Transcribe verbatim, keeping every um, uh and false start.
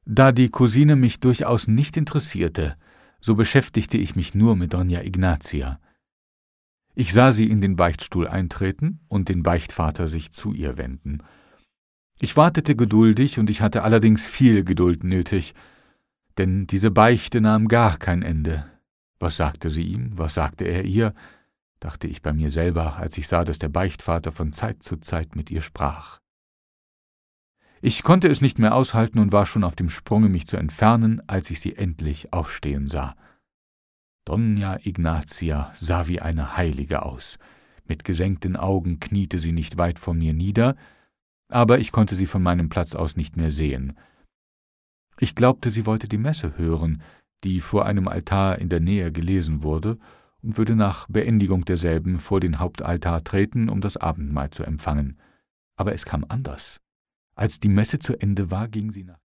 Da die Cousine mich durchaus nicht interessierte, so beschäftigte ich mich nur mit Doña Ignacia. Ich sah sie in den Beichtstuhl eintreten und den Beichtvater sich zu ihr wenden. Ich wartete geduldig, und ich hatte allerdings viel Geduld nötig, denn diese Beichte nahm gar kein Ende. Was sagte sie ihm, was sagte er ihr, dachte ich bei mir selber, als ich sah, dass der Beichtvater von Zeit zu Zeit mit ihr sprach. Ich konnte es nicht mehr aushalten und war schon auf dem Sprunge, mich zu entfernen, als ich sie endlich aufstehen sah. Doña Ignacia sah wie eine Heilige aus. Mit gesenkten Augen kniete sie nicht weit vor mir nieder, aber ich konnte sie von meinem Platz aus nicht mehr sehen. Ich glaubte, sie wollte die Messe hören, die vor einem Altar in der Nähe gelesen wurde, und würde nach Beendigung derselben vor den Hauptaltar treten, um das Abendmahl zu empfangen. Aber es kam anders. Als die Messe zu Ende war, ging sie nach